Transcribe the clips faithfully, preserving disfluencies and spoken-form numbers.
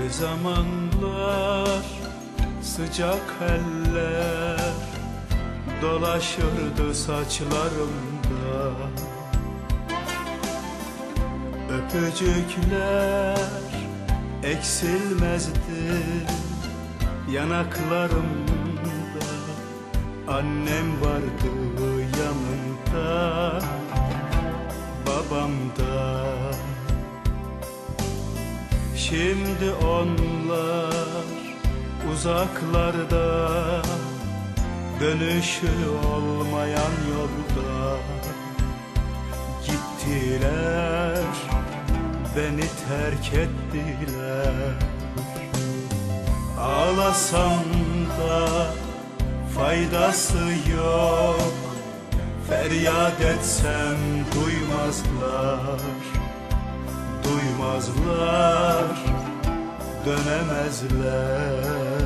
zamanlar sıcak eller dolaşırdı saçlarımda. Öpücükler eksilmezdi yanaklarımda. Annem vardı yanımda, babam da. Şimdi onlar uzaklarda, dönüşü olmayan yolda. Gittiler, beni terk ettiler. Ağlasam da faydası yok, feryat etsem duymazlar. Duymazlar, dönemezler.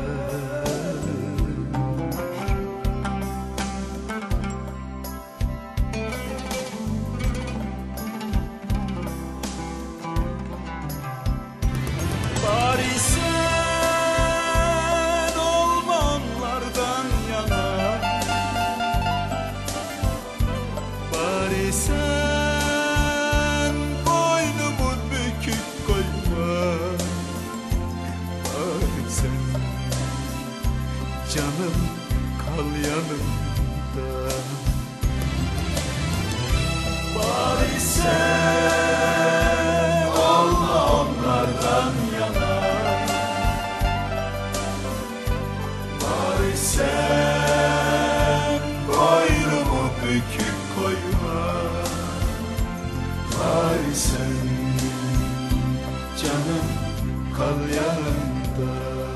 Bari sen olma onlardan yana, bari sen boynumu bükük koyma, bari sen canım kal yanımda. Bari sen olma onlardan yana, bari sen boynumu bükük koyma, bari sen canım kal yanımda.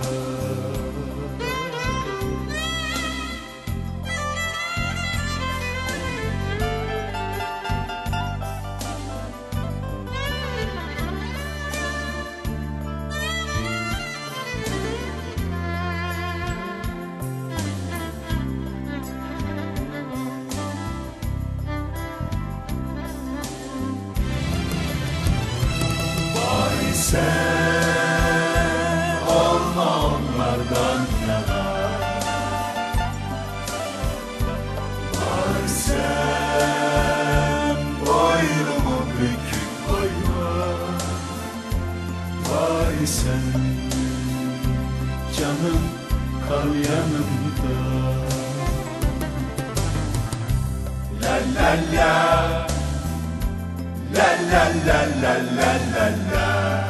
Sen olma onlardan yana, bari sen boynumu bükük koyma, bari sen canım kal yanımda. La la la, la la la la la la la.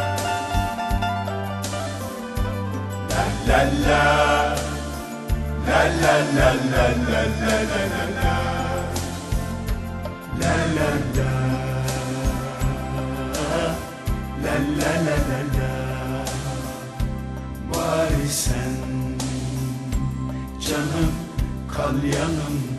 La la la la la la la la la la la la la la la la la la. Bari sen canım kal yanımda.